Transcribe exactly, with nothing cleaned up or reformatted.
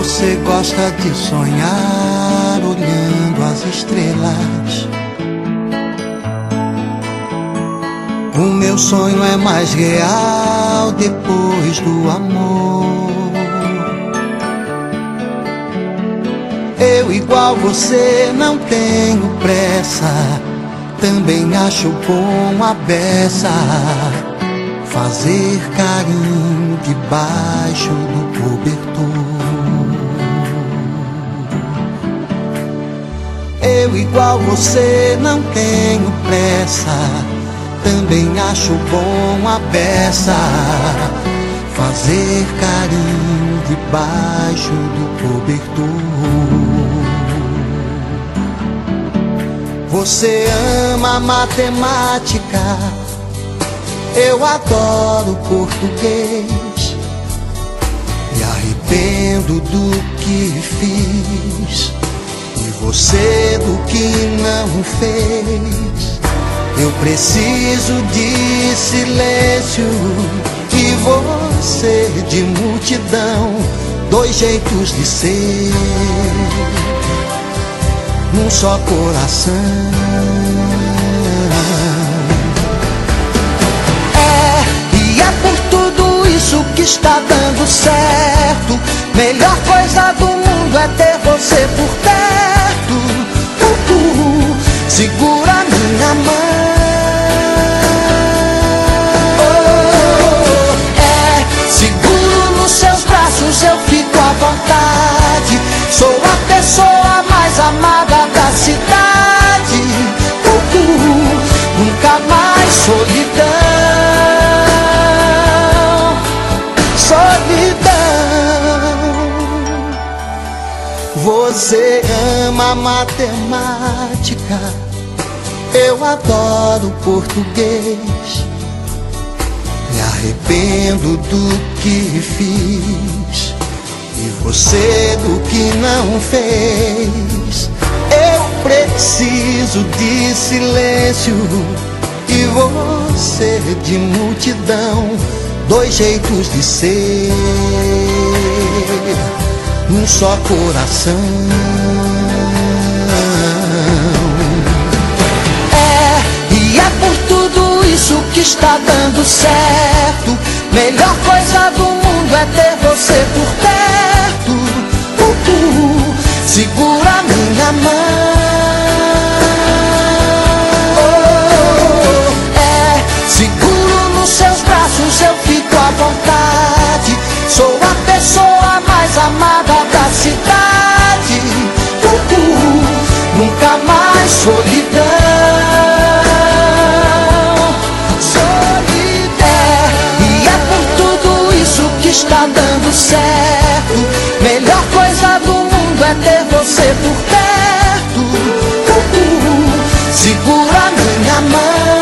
Você gosta de sonhar olhando as estrelas. O meu sonho é mais real depois do amor. Eu, igual você, não tenho pressa. Também acho bom a beça fazer carinho debaixo do cobertor. Eu, igual você, não tenho pressa. Também acho bom a beça fazer carinho debaixo do cobertor. Você ama matemática, eu adoro português. Me arrependo do que fiz e você do que não fez. Eu preciso de silêncio e você de multidão. Dois jeitos de ser num só coração. É, e é por tudo isso que está dando certo. Melhor coisa do mundo é ter você por perto. uh, uh, Segura minha mão. Eu fico à vontade. Sou a pessoa mais amada da cidade. uh, uh, Nunca mais solidão. Solidão. Você ama matemática, eu adoro português. Me arrependo do que fiz e você do que não fez. Eu preciso de silêncio e você de multidão. Dois jeitos de ser num só coração. É, e é por tudo isso que está dando certo. Melhor coisa do mundo é ter você por perto. uh, uh, Segura minha mão. oh, É, seguro nos seus braços, eu fico à vontade. Sou a pessoa mais amada da cidade. uh, uh, Nunca mais solidão. Está dando certo. Melhor coisa do mundo é ter você por perto. uh, uh, Segura minha mão.